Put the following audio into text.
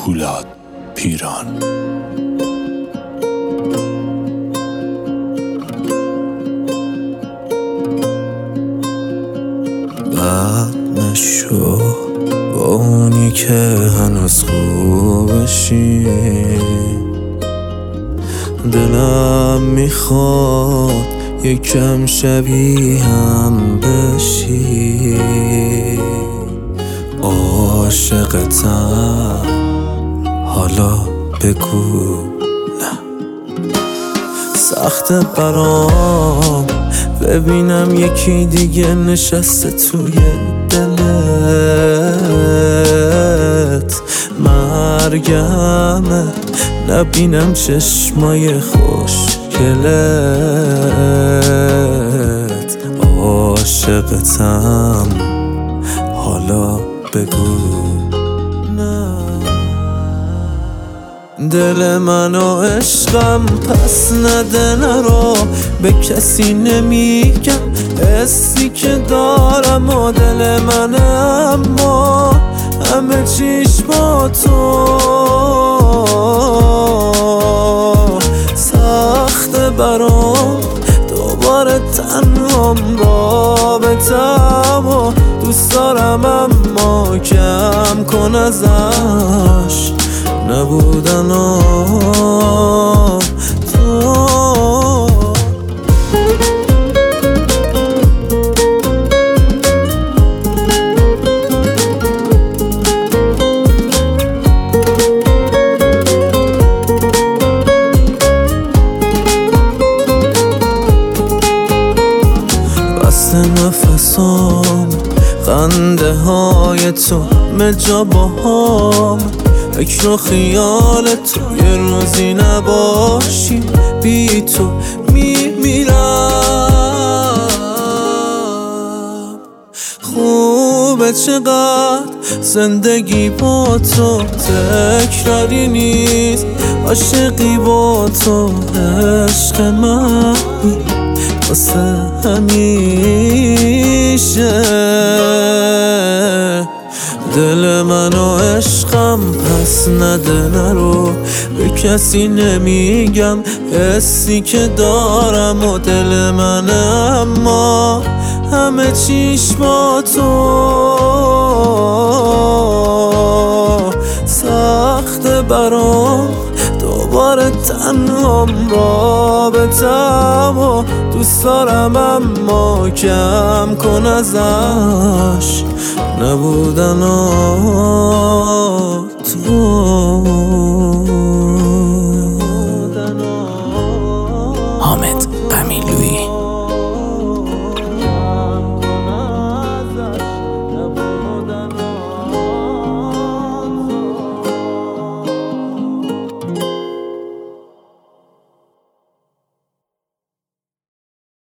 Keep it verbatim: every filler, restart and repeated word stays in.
پولاد پیران. بد نشو با اونی که هنوز خوبشی، دلم میخواد یکم شبیه هم بشی. عاشقتم حالا بگو نه. سخت برام ببینم یکی دیگه نشسته توی دلت، مرگمه نبینم چشمای خوشگلت. عاشقتم حالا بگو نه. دل منو عشقم پس نده نرو، به کسی نمیگم حسی که دارم و دل منه، اما همه چیش با تو. سخت برام دوباره تنهام رابطم و دوست دارم، اما کم کن ازش نبودن و تو. بسته نفسام خنده های تو مجا با هم، فکر و خیال تو یه روزی نباشی بی تو میمیرم. خوبه چقدر زندگی با تو، تکراری نیست عاشقی با تو. عشق من واسه همیشه. دل منو عشقم پس نده نرو، به کسی نمیگم حسی که دارم و دل منه، اما همه چیش با تو. سخت برام دوباره تنهام رابطم و دوست دارم، اما کم کن ازش نبودن و تو.